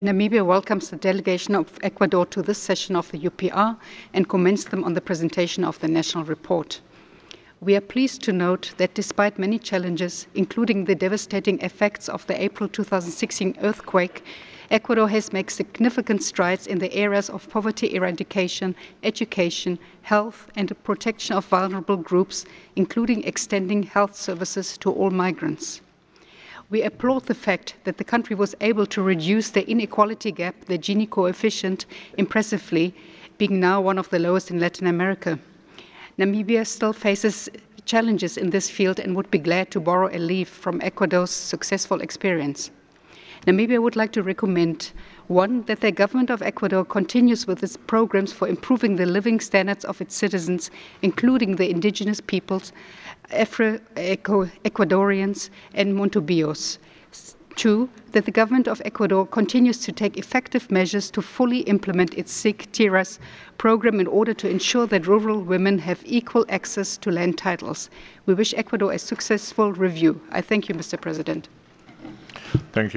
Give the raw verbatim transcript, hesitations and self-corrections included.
Namibia welcomes the delegation of Ecuador to this session of the U P R and commends them on the presentation of the national report. We are pleased to note that despite many challenges, including the devastating effects of the April two thousand sixteen earthquake, Ecuador has made significant strides in the areas of poverty eradication, education, health, and the protection of vulnerable groups, including extending health services to all migrants. We applaud the fact that the country was able to reduce the inequality gap, the Gini coefficient, impressively, being now one of the lowest in Latin America. Namibia still faces challenges in this field and would be glad to borrow a leaf from Ecuador's successful experience. Namibia would like to recommend, one, that the government of Ecuador continues with its programs for improving the living standards of its citizens, including the indigenous peoples, Afro-Ecuadorians, and Montebios. Two, that the government of Ecuador continues to take effective measures to fully implement its S I C TIRAS program in order to ensure that rural women have equal access to land titles. We wish Ecuador a successful review. I thank you, Mister President. Thank you.